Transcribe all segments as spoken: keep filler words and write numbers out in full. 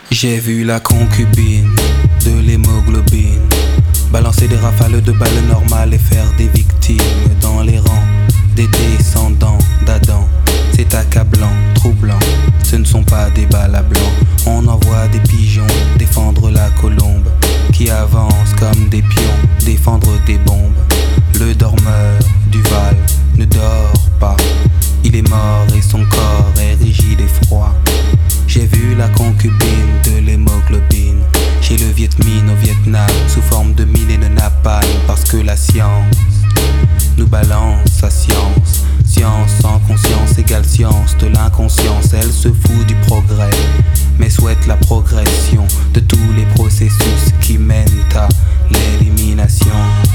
J'ai vu la concubine de l'hémoglobine balancer des rafales de balles normales et faire des victimes dans les rangs des descendants d'Adam. C'est accablant, troublant, ce ne sont pas des balles à blanc. On envoie des pigeons défendre la colombe qui avance comme des pions, défendre des bombes. Le dormeur du Val ne dort pas, il est mort et son corps est rigide et froid. J'ai vu la concubine de l'hémoglobine chez le Viet Minh au Vietnam sous forme de mine et de napalm, parce que la science nous balance sa science. Science sans conscience égale science de l'inconscience. Elle se fout du progrès mais souhaite la progression de tous les processus qui mènent à l'élimination.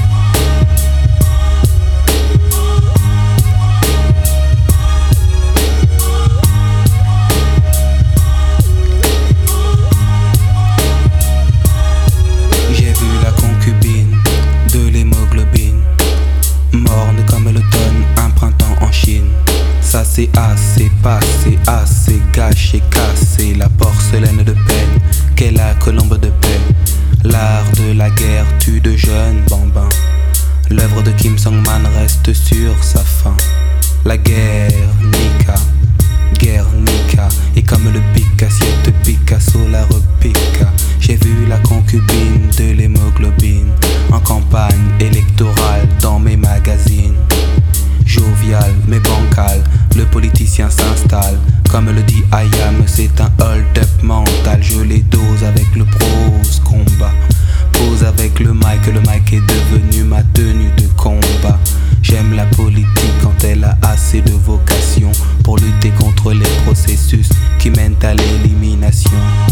Ça c'est assez passé, assez gâché, cassé, la porcelaine de peine qu'est la colombe de paix. L'art de la guerre tue de jeunes bambins. L'œuvre de Kim Song-man reste sur sa fin. La guerre Nika, guerre Nika, et comme le pic assiette Picasso la repiqua. J'ai vu la concubine de l'hémoglobine en campagne électorale dans mes magazines. Jovial mais bancal, le politicien s'installe. Comme le dit Ayam, c'est un hold-up mental. Je les dose avec le prose combat. Pose avec le mic, le mic est devenu ma tenue de combat. J'aime la politique quand elle a assez de vocation pour lutter contre les processus qui mènent à l'élimination.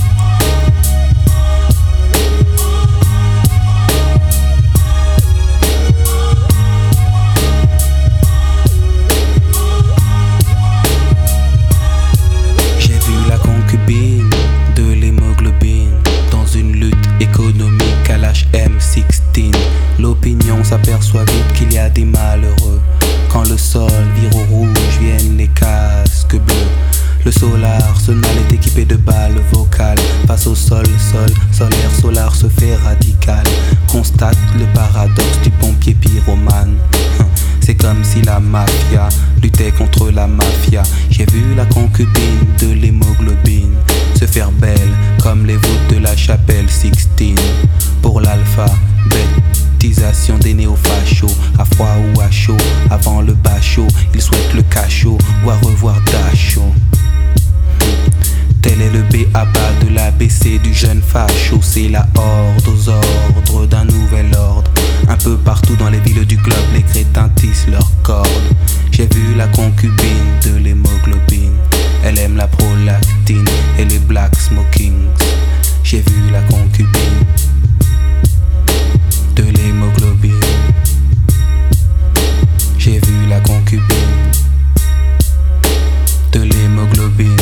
De l'hémoglobine dans une lutte économique à l'âge M seize. L'opinion s'aperçoit vite qu'il y a des malheureux. Quand le sol vire au rouge, viennent les casques bleus. Le solar sonal est équipé de balles vocales. Face au sol, sol, solaire, solar se fait radical. Constate le paradoxe du pompier pyromane. C'est comme si la mafia luttait contre la mafia. J'ai vu la concubine de l'hémoglobine se faire belle comme les voûtes de la chapelle Sixtine. Pour l'alphabétisation des néofachos, à froid ou à chaud, avant le bachot, ils souhaitent le cachot, voir revoir Dachau. Tel est le B A B A de l'A B C du jeune facho. C'est la horde aux ordres d'un nouvel ordre. Un peu partout dans les villes du globe, les crétins tissent leurs cordes. J'ai vu la concubine de l'hémoglobine. Elle aime la prolactine et les black smokings. J'ai vu la concubine de l'hémoglobine. J'ai vu la concubine de l'hémoglobine.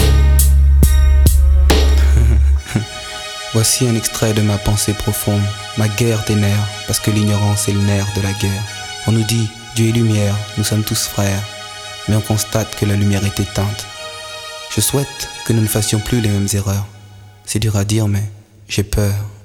Voici un extrait de ma pensée profonde, ma guerre des nerfs, parce que l'ignorance est le nerf de la guerre. On nous dit, Dieu est lumière, nous sommes tous frères, mais on constate que la lumière est éteinte. Je souhaite que nous ne fassions plus les mêmes erreurs. C'est dur à dire, mais j'ai peur.